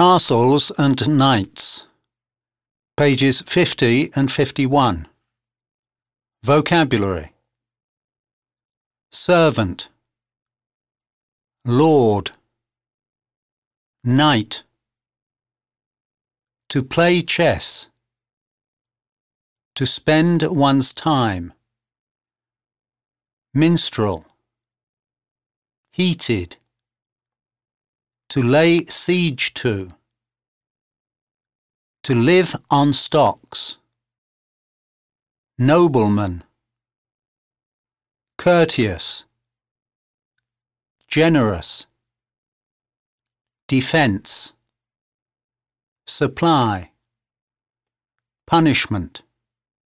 Castles and Knights, pages 50 and 51. Vocabulary: servant, lord, knight, to play chess, to spend one's time, minstrel, heated, to lay siege to live on stocks, nobleman, courteous, generous, defence, supply, punishment.